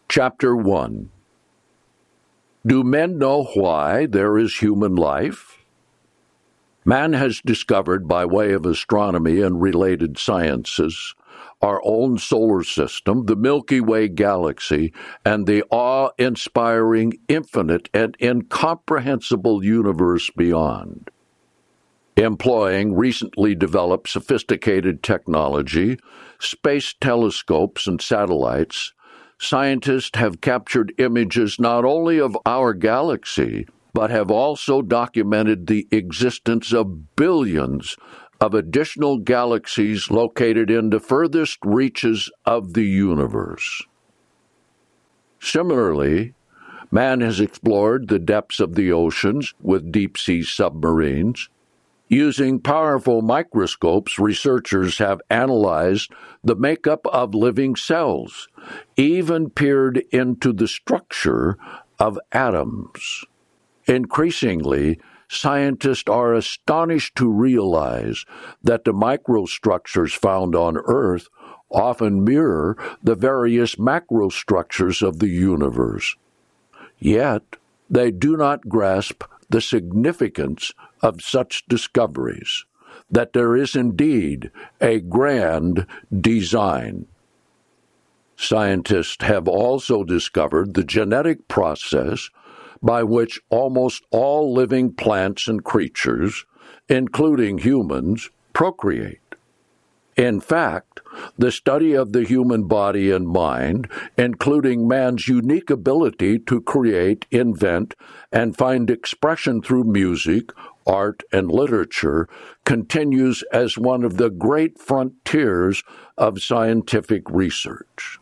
Chapter 1. Do men know why there is human life? Man has discovered, by way of astronomy and related sciences, our own solar system, the Milky Way galaxy, and the awe-inspiring, infinite, and incomprehensible universe beyond. Employing recently developed sophisticated technology, space telescopes and satellites, scientists have captured images not only of our galaxy, but have also documented the existence of billions of additional galaxies located in the furthest reaches of the universe. Similarly, man has explored the depths of the oceans with deep-sea submarines. Using powerful microscopes, researchers have analyzed the makeup of living cells, even peered into the structure of atoms. Increasingly, scientists are astonished to realize that the microstructures found on Earth often mirror the various macrostructures of the universe. Yet, they do not grasp the significance of such discoveries, that there is indeed a grand design. Scientists have also discovered the genetic process by which almost all living plants and creatures, including humans, procreate. In fact, the study of the human body and mind, including man's unique ability to create, invent, and find expression through music, art, and literature, continues as one of the great frontiers of scientific research.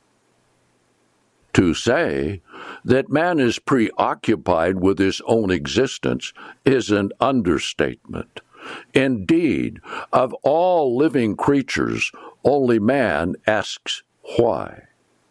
To say that man is preoccupied with his own existence is an understatement. Indeed, of all living creatures, only man asks why.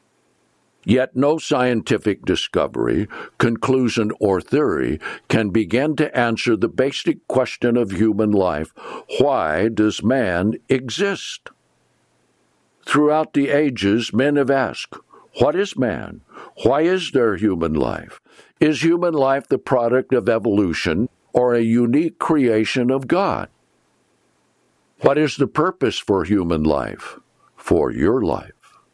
Yet no scientific discovery, conclusion, or theory can begin to answer the basic question of human life: why does man exist? Throughout the ages, men have asked, what is man? Why is there human life? Is human life the product of evolution or a unique creation of God? What is the purpose for human life, for your life?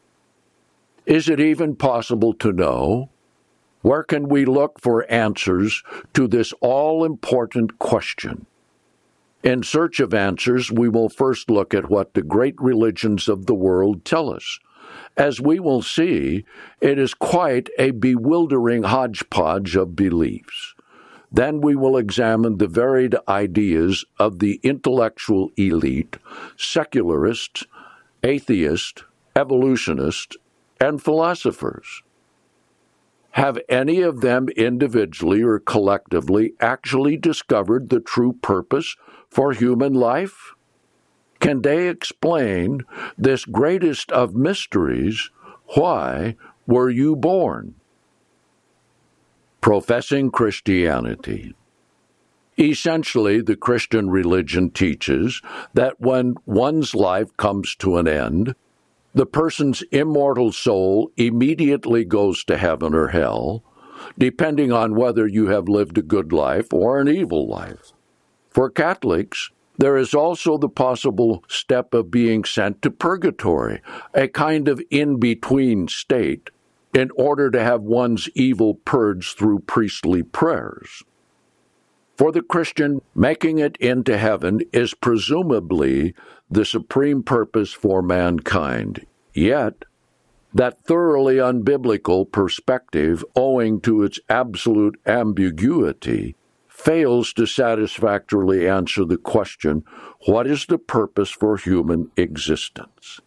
Is it even possible to know? Where can we look for answers to this all-important question? In search of answers, we will first look at what the great religions of the world tell us. As we will see, it is quite a bewildering hodgepodge of beliefs. Then we will examine the varied ideas of the intellectual elite, secularists, atheists, evolutionists, and philosophers. Have any of them individually or collectively actually discovered the true purpose for human life? Can they explain this greatest of mysteries? Why were you born? Professing Christianity. Essentially, the Christian religion teaches that when one's life comes to an end, the person's immortal soul immediately goes to heaven or hell, depending on whether you have lived a good life or an evil life. For Catholics, there is also the possible step of being sent to purgatory, a kind of in-between state, in order to have one's evil purged through priestly prayers. For the Christian, making it into heaven is presumably the supreme purpose for mankind. Yet, that thoroughly unbiblical perspective, owing to its absolute ambiguity, fails to satisfactorily answer the question, what is the purpose for human existence?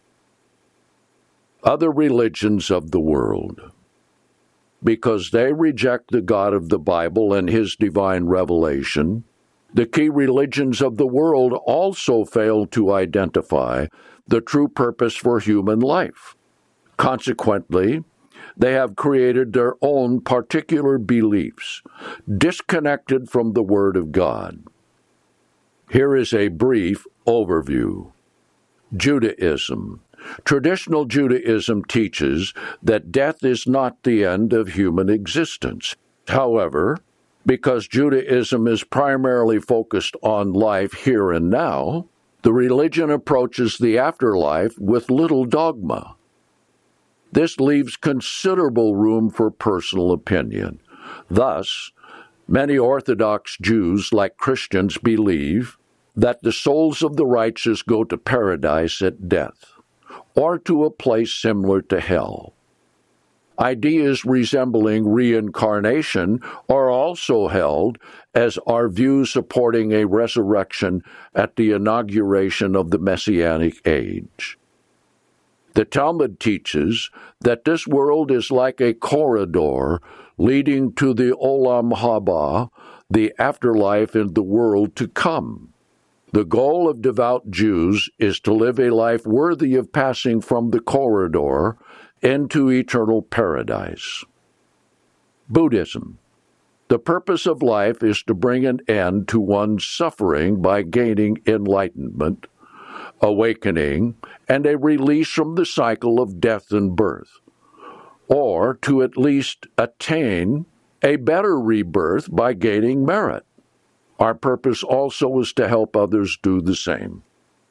Other religions of the world. Because they reject the God of the Bible and His divine revelation, the key religions of the world also fail to identify the true purpose for human life. Consequently, they have created their own particular beliefs, disconnected from the Word of God. Here is a brief overview. Judaism, Traditional Judaism teaches that death is not the end of human existence. However, because Judaism is primarily focused on life here and now, the religion approaches the afterlife with little dogma. This leaves considerable room for personal opinion. Thus, many Orthodox Jews, like Christians, believe that the souls of the righteous go to paradise at death, or to a place similar to hell. Ideas resembling reincarnation are also held, as are views supporting a resurrection at the inauguration of the Messianic age. The Talmud teaches that this world is like a corridor leading to the Olam Haba, the afterlife in the world to come. The goal of devout Jews is to live a life worthy of passing from the corridor into eternal paradise. Buddhism. The purpose of life is to bring an end to one's suffering by gaining enlightenment, awakening, and a release from the cycle of death and birth, or to at least attain a better rebirth by gaining merit. Our purpose also is to help others do the same.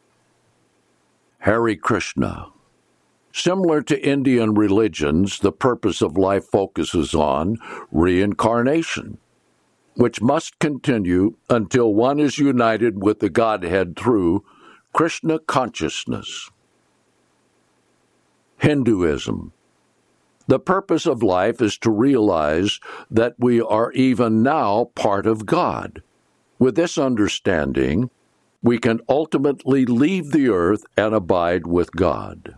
Hare Krishna. Similar to Indian religions, the purpose of life focuses on reincarnation, which must continue until one is united with the Godhead through Krishna consciousness. Hinduism. The purpose of life is to realize that we are even now part of God. With this understanding, we can ultimately leave the earth and abide with God.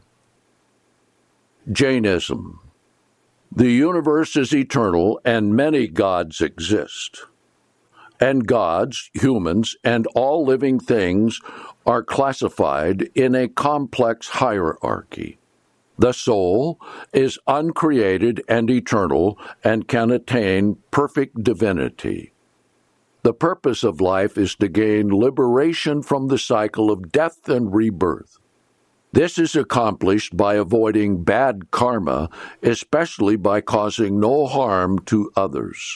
Jainism. The universe is eternal and many gods exist. And gods, humans, and all living things are classified in a complex hierarchy. The soul is uncreated and eternal and can attain perfect divinity. The purpose of life is to gain liberation from the cycle of death and rebirth. This is accomplished by avoiding bad karma, especially by causing no harm to others.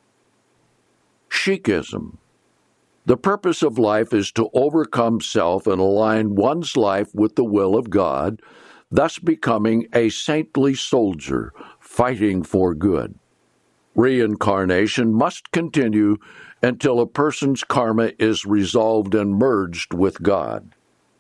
Sikhism. The purpose of life is to overcome self and align one's life with the will of God, thus becoming a saintly soldier fighting for good. Reincarnation must continue until a person's karma is resolved and merged with God.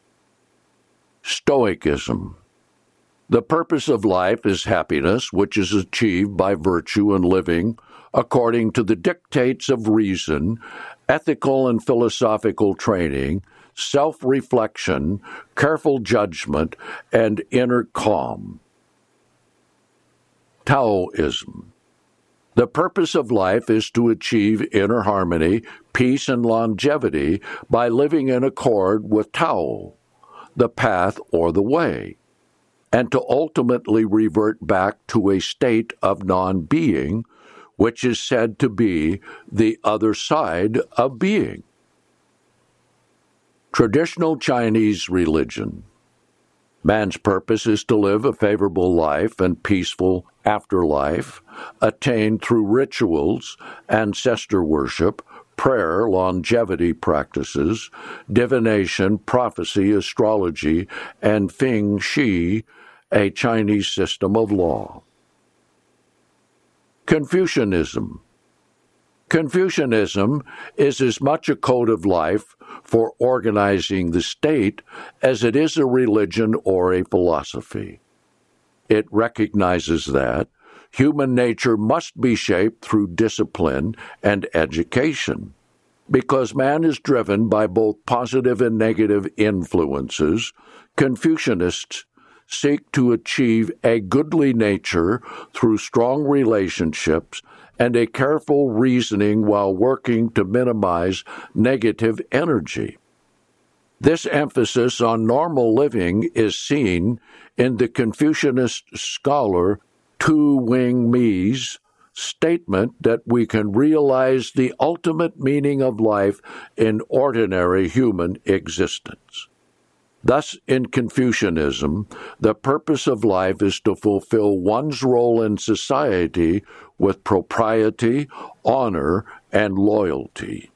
Stoicism. The purpose of life is happiness, which is achieved by virtue and living according to the dictates of reason, ethical and philosophical training, self-reflection, careful judgment, and inner calm. Taoism. The purpose of life is to achieve inner harmony, peace, and longevity by living in accord with Tao, the path or the way, and to ultimately revert back to a state of non-being, which is said to be the other side of being. Traditional Chinese religion. Man's purpose is to live a favorable life and peaceful afterlife, attained through rituals, ancestor worship, prayer, longevity practices, divination, prophecy, astrology, and Feng Shui, a Chinese system of law. Confucianism. Confucianism is as much a code of life for organizing the state as it is a religion or a philosophy. It recognizes that human nature must be shaped through discipline and education. Because man is driven by both positive and negative influences, Confucianists seek to achieve a goodly nature through strong relationships and a careful reasoning while working to minimize negative energy. This emphasis on normal living is seen in the Confucianist scholar Tu Wing Mi's statement that we can realize the ultimate meaning of life in ordinary human existence. Thus, in Confucianism, the purpose of life is to fulfill one's role in society with propriety, honor, and loyalty.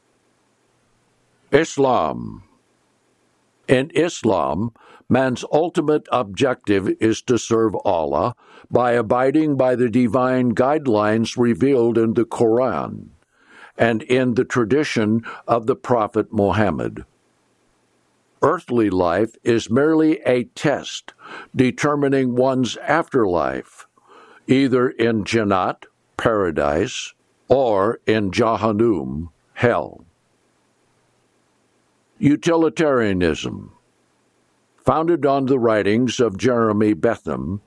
Islam. In Islam, man's ultimate objective is to serve Allah by abiding by the divine guidelines revealed in the Quran and in the tradition of the Prophet Muhammad. Earthly life is merely a test determining one's afterlife, either in Jannat, paradise, or in Jahannam, hell. Utilitarianism. Founded on the writings of Jeremy Bentham,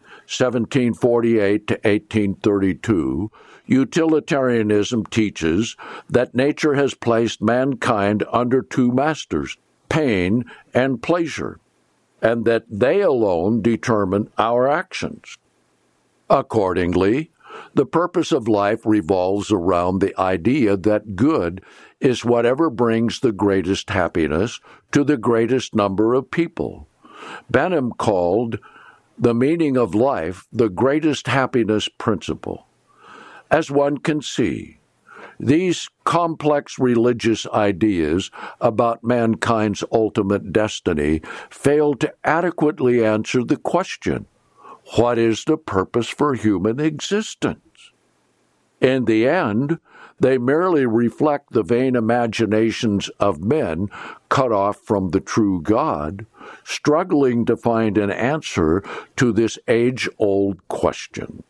1748 to 1832, utilitarianism teaches that nature has placed mankind under two masters, pain and pleasure, and that they alone determine our actions. Accordingly, the purpose of life revolves around the idea that good is whatever brings the greatest happiness to the greatest number of people. Benham called the meaning of life the greatest happiness principle. As one can see, these complex religious ideas about mankind's ultimate destiny fail to adequately answer the question, what is the purpose for human existence? In the end, they merely reflect the vain imaginations of men cut off from the true God, struggling to find an answer to this age-old question.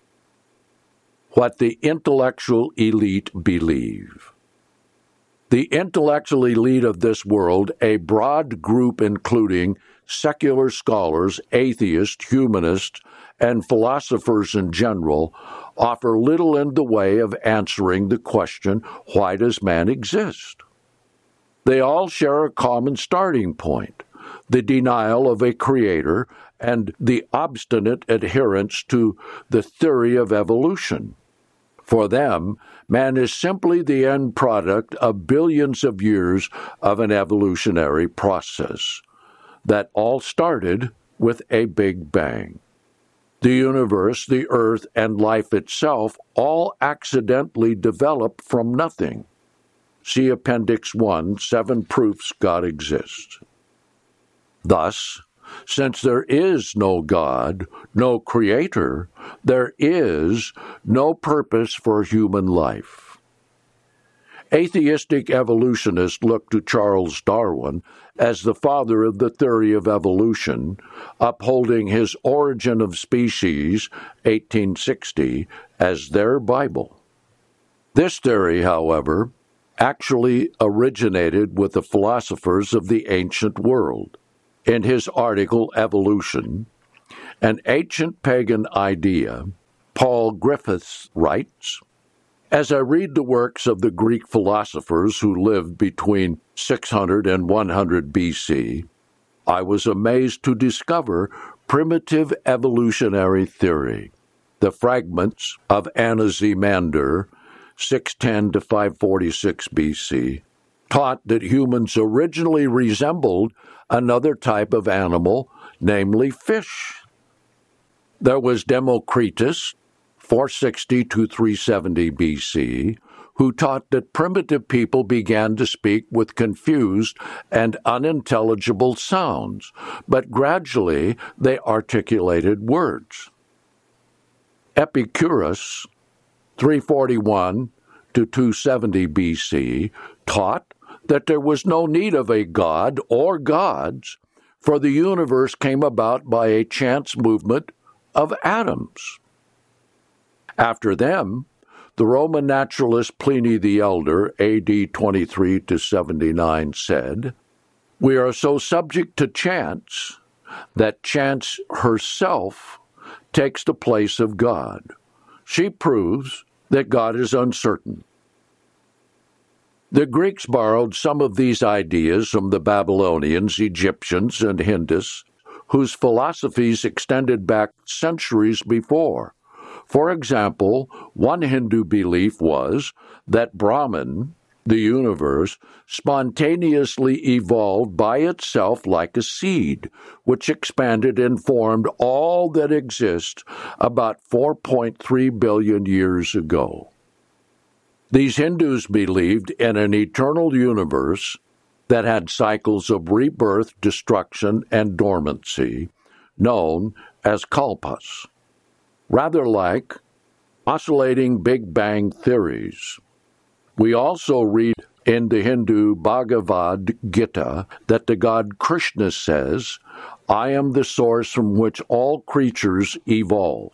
What the intellectual elite believe. The intellectual elite of this world, a broad group including secular scholars, atheists, humanists, and philosophers in general, offer little in the way of answering the question, why does man exist? They all share a common starting point, the denial of a creator and the obstinate adherence to the theory of evolution. For them, man is simply the end product of billions of years of an evolutionary process that all started with a Big Bang. The universe, the earth, and life itself all accidentally developed from nothing. See Appendix 1, 7 Proofs God Exists. Thus, since there is no God, no creator, there is no purpose for human life. Atheistic evolutionists look to Charles Darwin as the father of the theory of evolution, upholding his Origin of Species, 1860, as their Bible. This theory, however, actually originated with the philosophers of the ancient world. In his article, Evolution, an ancient pagan idea, Paul Griffiths writes, as I read the works of the Greek philosophers who lived between 600 and 100 BC, I was amazed to discover primitive evolutionary theory. The fragments of Anaximander, 610 to 546 BC, taught that humans originally resembled another type of animal, namely fish. There was Democritus, 460 to 370 BC, who taught that primitive people began to speak with confused and unintelligible sounds, but gradually they articulated words. Epicurus, 341 to 270 BC, taught that there was no need of a god or gods, for the universe came about by a chance movement of atoms. After them, the Roman naturalist Pliny the Elder, AD 23 to 79, said, "We are so subject to chance that chance herself takes the place of God. She proves that God is uncertain." The Greeks borrowed some of these ideas from the Babylonians, Egyptians, and Hindus, whose philosophies extended back centuries before. For example, one Hindu belief was that Brahman, The universe spontaneously evolved by itself like a seed, which expanded and formed all that exists about 4.3 billion years ago. These Hindus believed in an eternal universe that had cycles of rebirth, destruction, and dormancy, known as kalpas, rather like oscillating Big Bang theories. We also read in the Hindu Bhagavad Gita that the god Krishna says, "I am the source from which all creatures evolve."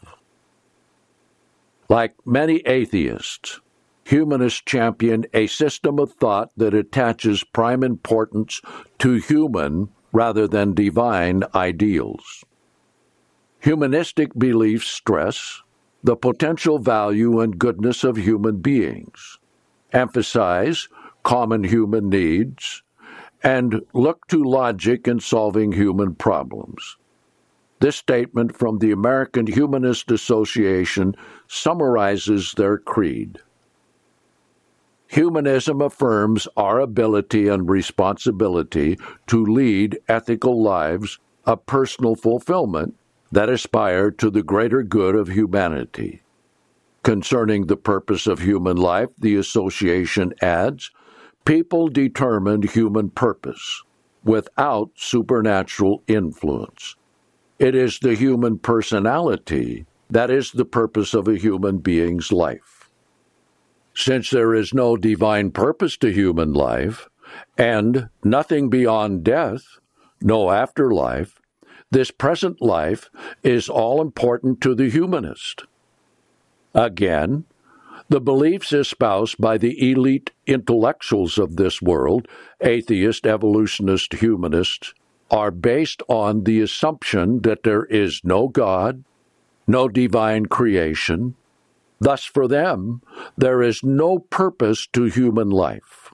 Like many atheists, humanists champion a system of thought that attaches prime importance to human rather than divine ideals. Humanistic beliefs stress the potential value and goodness of human beings, emphasize common human needs, and look to logic in solving human problems. This statement from the American Humanist Association summarizes their creed. Humanism affirms our ability and responsibility to lead ethical lives of personal fulfillment that aspire to the greater good of humanity. Concerning the purpose of human life, the association adds, people determine human purpose without supernatural influence. It is the human personality that is the purpose of a human being's life. Since there is no divine purpose to human life, and nothing beyond death, no afterlife, this present life is all important to the humanist. Again, the beliefs espoused by the elite intellectuals of this world, atheist, evolutionist, humanists, are based on the assumption that there is no God, no divine creation. Thus, for them, there is no purpose to human life.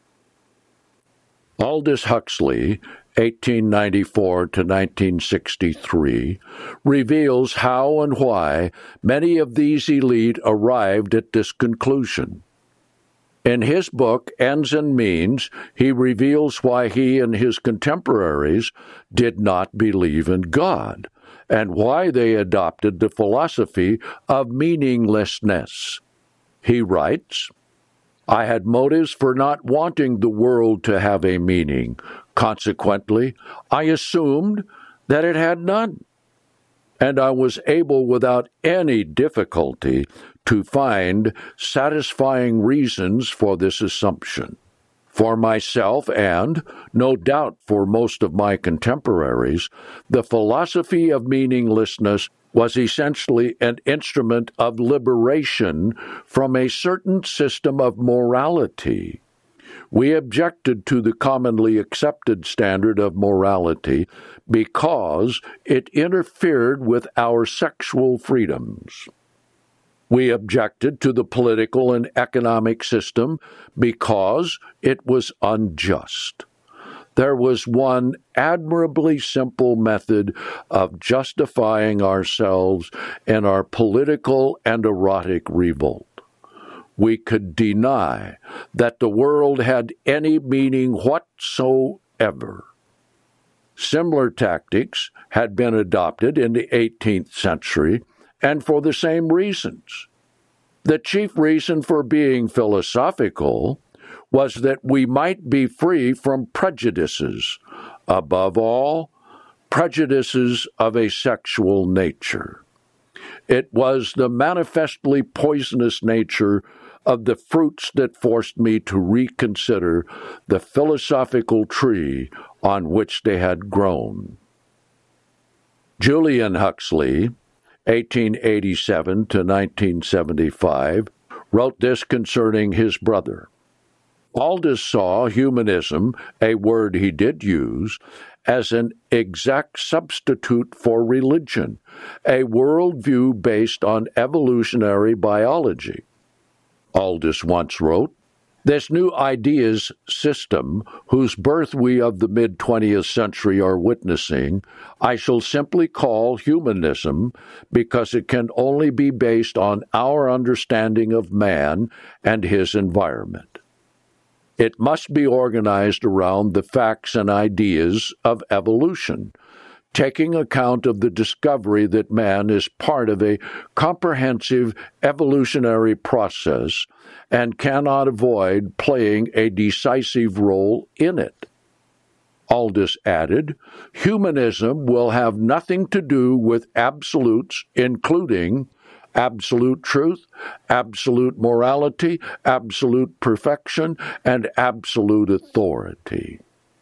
Aldous Huxley, 1894 to 1963, reveals how and why many of these elite arrived at this conclusion. In his book, Ends and Means, he reveals why he and his contemporaries did not believe in God, and why they adopted the philosophy of meaninglessness. He writes, "I had motives for not wanting the world to have a meaning. Consequently, I assumed that it had none, and I was able without any difficulty to find satisfying reasons for this assumption. For myself, and, no doubt, for most of my contemporaries, the philosophy of meaninglessness was essentially an instrument of liberation from a certain system of morality. We objected to the commonly accepted standard of morality because it interfered with our sexual freedoms. We objected to the political and economic system because it was unjust. There was one admirably simple method of justifying ourselves in our political and erotic revolt. We could deny that the world had any meaning whatsoever. Similar tactics had been adopted in the 18th century, and for the same reasons. The chief reason for being philosophical was that we might be free from prejudices, above all, prejudices of a sexual nature. It was the manifestly poisonous nature of the fruits that forced me to reconsider the philosophical tree on which they had grown." Julian Huxley, 1887 to 1975, wrote this concerning his brother. Aldous saw humanism, a word he did use, as an exact substitute for religion, a worldview based on evolutionary biology. Aldous once wrote, "This new ideas system, whose birth we of the mid-20th century are witnessing, I shall simply call humanism because it can only be based on our understanding of man and his environment." It must be organized around the facts and ideas of evolution, taking account of the discovery that man is part of a comprehensive evolutionary process and cannot avoid playing a decisive role in it. Aldous added, humanism will have nothing to do with absolutes, including absolute truth, absolute morality, absolute perfection, and absolute authority.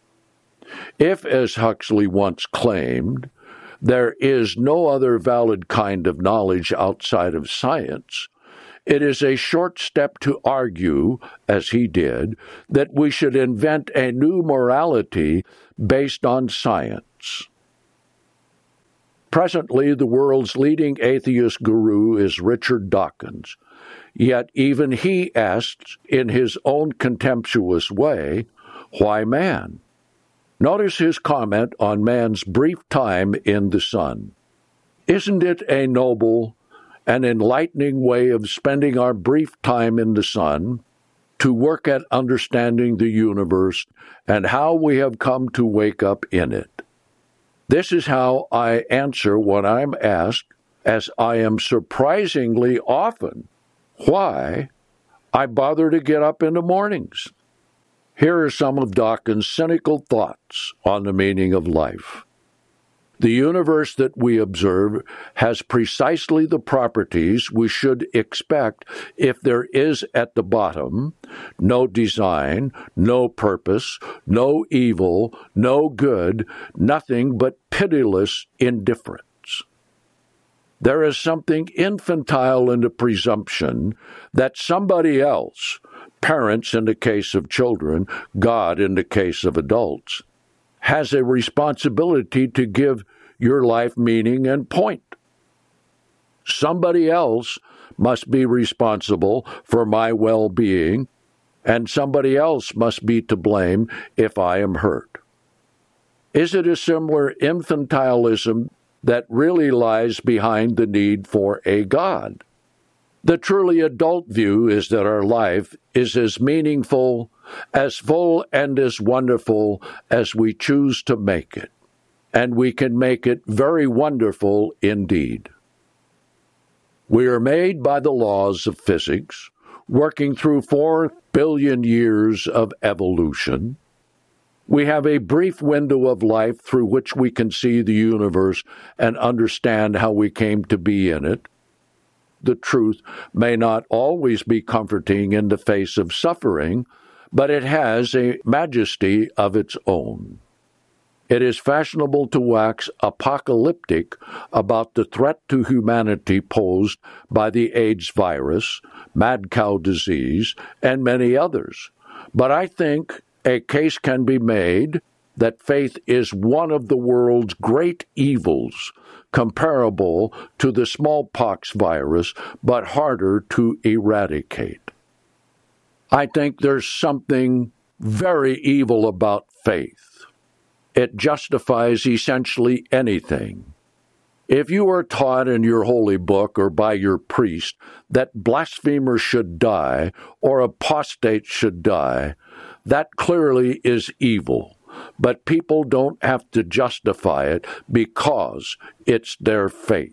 If, as Huxley once claimed, there is no other valid kind of knowledge outside of science, it is a short step to argue, as he did, that we should invent a new morality based on science. Presently, the world's leading atheist guru is Richard Dawkins, yet even he asks, in his own contemptuous way, why man? Notice his comment on man's brief time in the sun. Isn't it a noble, an enlightening way of spending our brief time in the sun to work at understanding the universe and how we have come to wake up in it? This is how I answer when I'm asked, as I am surprisingly often, why I bother to get up in the mornings. Here are some of Dawkins' cynical thoughts on the meaning of life. The universe that we observe has precisely the properties we should expect if there is at the bottom no design, no purpose, no evil, no good, nothing but pitiless indifference. There is something infantile in the presumption that somebody else, parents in the case of children, God in the case of adults, has a responsibility to give your life meaning and point. Somebody else must be responsible for my well-being, and somebody else must be to blame if I am hurt. Is it a similar infantilism that really lies behind the need for a God? The truly adult view is that our life is as meaningful, as full, and as wonderful as we choose to make it, and we can make it very wonderful indeed. We are made by the laws of physics, working through 4 billion years of evolution. We have a brief window of life through which we can see the universe and understand how we came to be in it. The truth may not always be comforting in the face of suffering, but it has a majesty of its own. It is fashionable to wax apocalyptic about the threat to humanity posed by the AIDS virus, mad cow disease, and many others. But I think a case can be made that faith is one of the world's great evils, comparable to the smallpox virus, but harder to eradicate. I think there's something very evil about faith. It justifies essentially anything. If you are taught in your holy book or by your priest that blasphemers should die or apostates should die, that clearly is evil. But people don't have to justify it because it's their faith.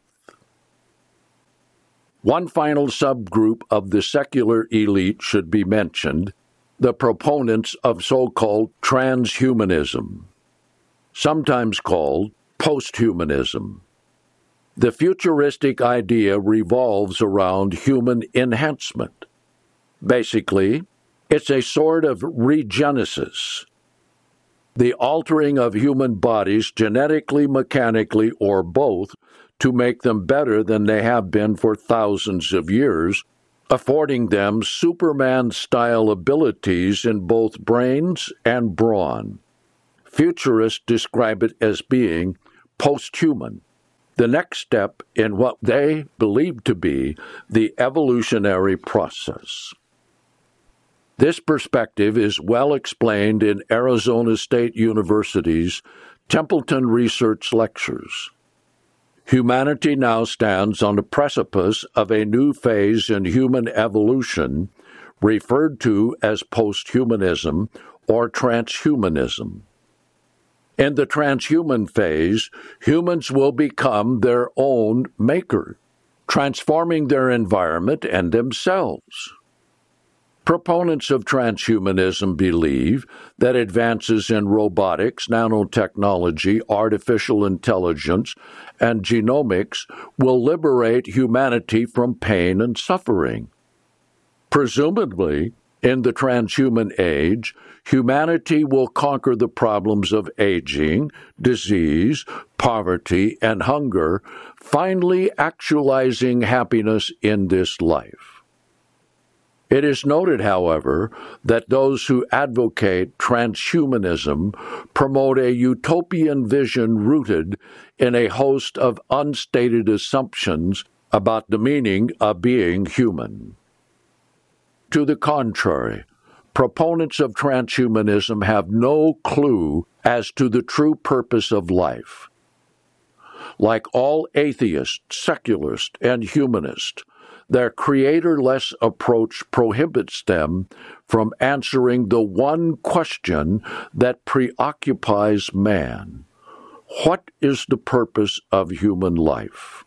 One final subgroup of the secular elite should be mentioned, the proponents of so-called transhumanism, sometimes called posthumanism. The futuristic idea revolves around human enhancement. Basically, it's a sort of regenesis, the altering of human bodies genetically, mechanically, or both to make them better than they have been for thousands of years, affording them Superman-style abilities in both brains and brawn. Futurists describe it as being posthuman, the next step in what they believe to be the evolutionary process. This perspective is well explained in Arizona State University's Templeton Research Lectures. Humanity now stands on the precipice of a new phase in human evolution, referred to as posthumanism or transhumanism. In the transhuman phase, humans will become their own maker, transforming their environment and themselves. Proponents of transhumanism believe that advances in robotics, nanotechnology, artificial intelligence, and genomics will liberate humanity from pain and suffering. Presumably, in the transhuman age, humanity will conquer the problems of aging, disease, poverty, and hunger, finally actualizing happiness in this life. It is noted, however, that those who advocate transhumanism promote a utopian vision rooted in a host of unstated assumptions about the meaning of being human. To the contrary, proponents of transhumanism have no clue as to the true purpose of life. Like all atheists, secularists, and humanists, their creator-less approach prohibits them from answering the one question that preoccupies man: what is the purpose of human life?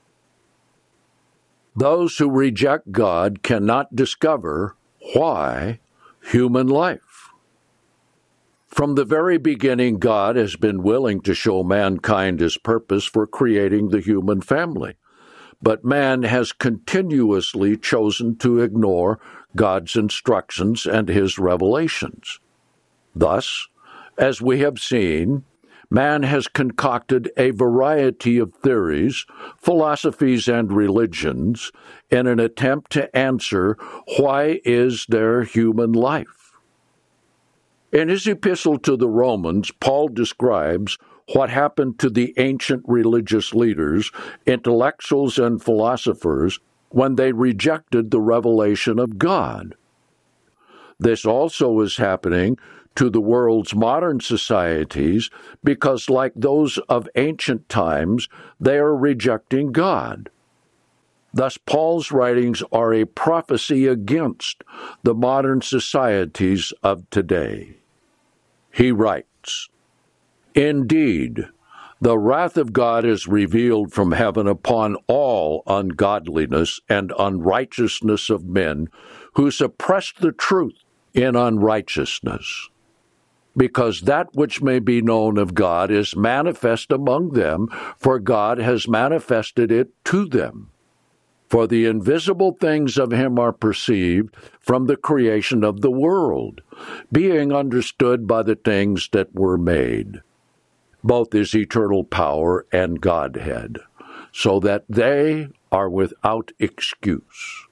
Those who reject God cannot discover why human life. From the very beginning, God has been willing to show mankind his purpose for creating the human family. But man has continuously chosen to ignore God's instructions and his revelations. Thus, as we have seen, man has concocted a variety of theories, philosophies, and religions in an attempt to answer why is there human life. In his epistle to the Romans, Paul describes what happened to the ancient religious leaders, intellectuals, and philosophers when they rejected the revelation of God. This also is happening to the world's modern societies because, like those of ancient times, they are rejecting God. Thus, Paul's writings are a prophecy against the modern societies of today. He writes, "Indeed, the wrath of God is revealed from heaven upon all ungodliness and unrighteousness of men who suppress the truth in unrighteousness. Because that which may be known of God is manifest among them, for God has manifested it to them. For the invisible things of him are perceived from the creation of the world, being understood by the things that were made, both his eternal power and Godhead, so that they are without excuse.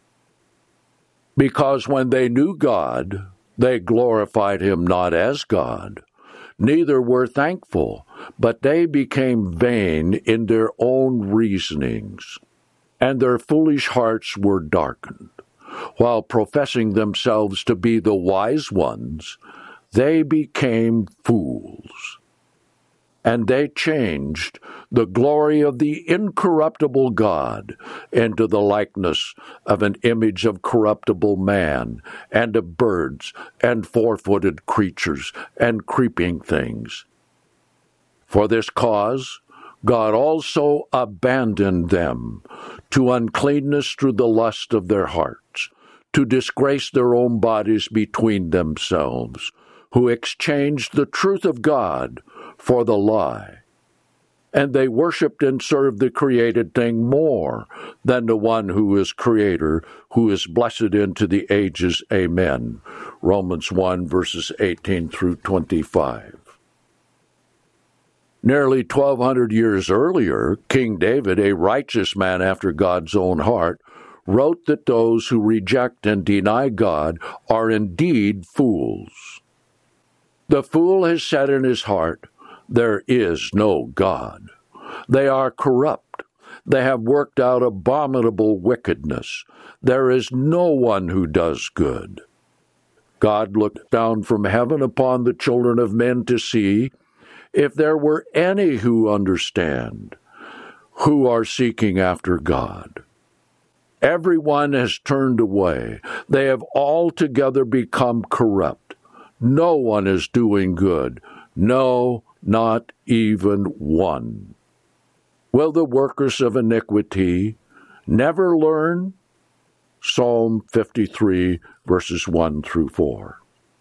Because when they knew God, they glorified him not as God, neither were thankful, but they became vain in their own reasonings, and their foolish hearts were darkened. While professing themselves to be the wise ones, they became fools. And they changed the glory of the incorruptible God into the likeness of an image of corruptible man, and of birds, and four-footed creatures, and creeping things. For this cause God also abandoned them to uncleanness through the lust of their hearts, to disgrace their own bodies between themselves, who exchanged the truth of God for the lie. And they worshipped and served the created thing more than the one who is Creator, who is blessed into the ages. Amen." Romans 1, verses 18 through 25. Nearly 1,200 years earlier, King David, a righteous man after God's own heart, wrote that those who reject and deny God are indeed fools. The fool has said in his heart, "There is no God." They are corrupt. They have worked out abominable wickedness. There is no one who does good. God looked down from heaven upon the children of men to see if there were any who understand, who are seeking after God. Everyone has turned away. They have altogether become corrupt. No one is doing good. No, not even one. Will the workers of iniquity never learn? Psalm 53, verses 1 through 4.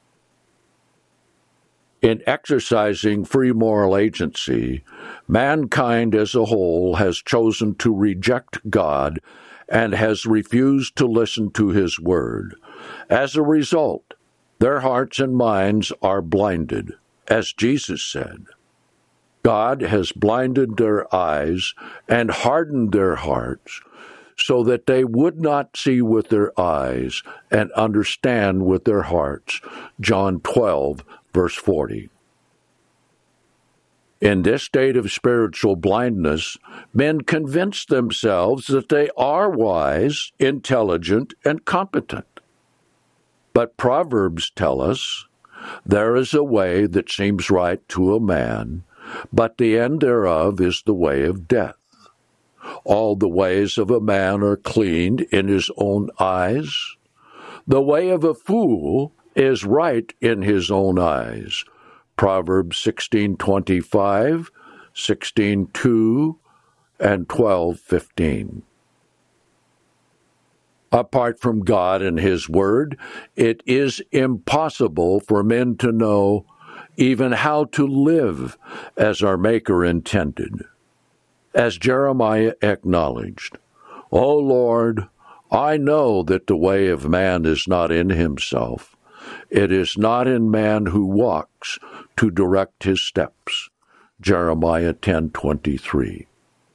In exercising free moral agency, mankind as a whole has chosen to reject God and has refused to listen to His word. As a result, their hearts and minds are blinded, as Jesus said. God has blinded their eyes and hardened their hearts, so that they would not see with their eyes and understand with their hearts. John 12, verse 40. In this state of spiritual blindness, men convince themselves that they are wise, intelligent, and competent. But Proverbs tell us, there is a way that seems right to a man, but the end thereof is the way of death. All the ways of a man are clean in his own eyes. The way of a fool is right in his own eyes. Proverbs 16:25, 16:2, and 12:15. Apart from God and His Word, it is impossible for men to know even how to live as our Maker intended. As Jeremiah acknowledged, O Lord, I know that the way of man is not in himself. It is not in man who walks to direct his steps. Jeremiah 10:23.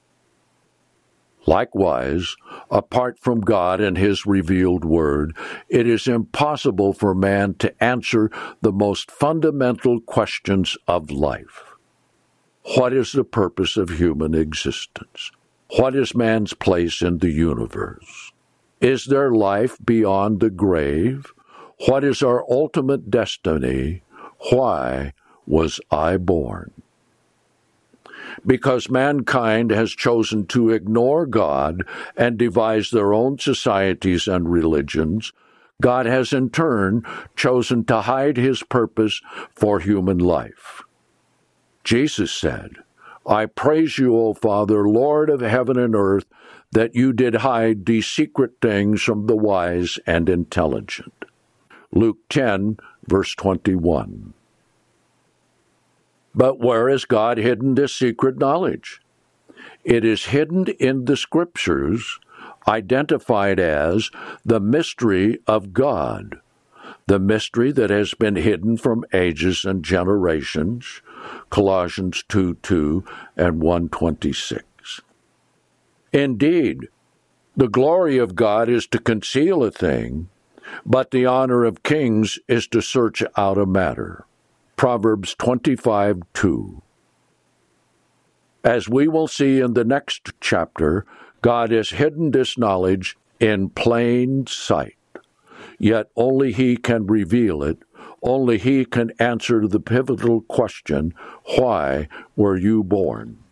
Likewise, apart from God and His revealed word, it is impossible for man to answer the most fundamental questions of life. What is the purpose of human existence? What is man's place in the universe? Is there life beyond the grave? What is our ultimate destiny? Why was I born? Because mankind has chosen to ignore God and devise their own societies and religions, God has in turn chosen to hide His purpose for human life. Jesus said, I praise you, O Father, Lord of heaven and earth, that you did hide these secret things from the wise and intelligent. Luke 10, verse 21. But where has God hidden this secret knowledge? It is hidden in the Scriptures, identified as the mystery of God, the mystery that has been hidden from ages and generations, Colossians 2:2 and 1:26. Indeed, the glory of God is to conceal a thing, but the honor of kings is to search out a matter. Proverbs 25:2. As we will see in the next chapter, God has hidden this knowledge in plain sight. Yet only He can reveal it. Only He can answer the pivotal question, why were you born?